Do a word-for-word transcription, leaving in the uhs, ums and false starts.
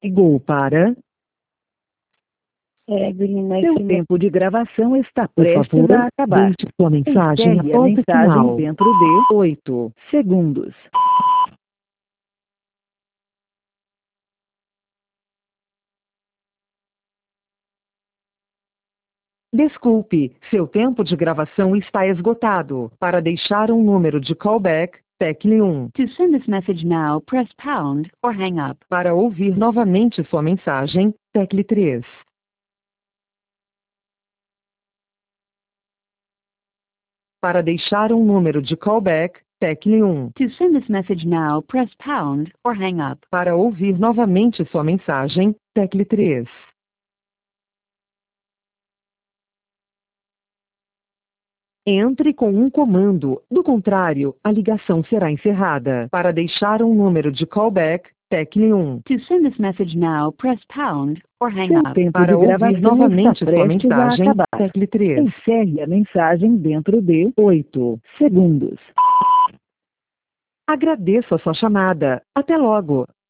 Ligou para. É, Seu tempo de gravação está Por prestes favor, a acabar. deixe sua mensagem Encerre a após o mensagem sinal. dentro de oito segundos. Desculpe, seu tempo de gravação está esgotado. Para deixar um número de callback, tecle um. To send this message now, press pound or hang up. Para ouvir novamente sua mensagem, tecle três. Para deixar um número de callback, tecle um. To send this message now, press pound or hang up. Para ouvir novamente sua mensagem, tecle três. Entre com um comando, do contrário, a ligação será encerrada. Para deixar um número de callback, tecle um. To send this message now, press pound or hang Seu up. tempo Para de ouvir gravação novamente está sua prestes a mensagem, acabar. Tecle três. encerre a mensagem dentro de oito segundos. Agradeço a sua chamada. Até logo.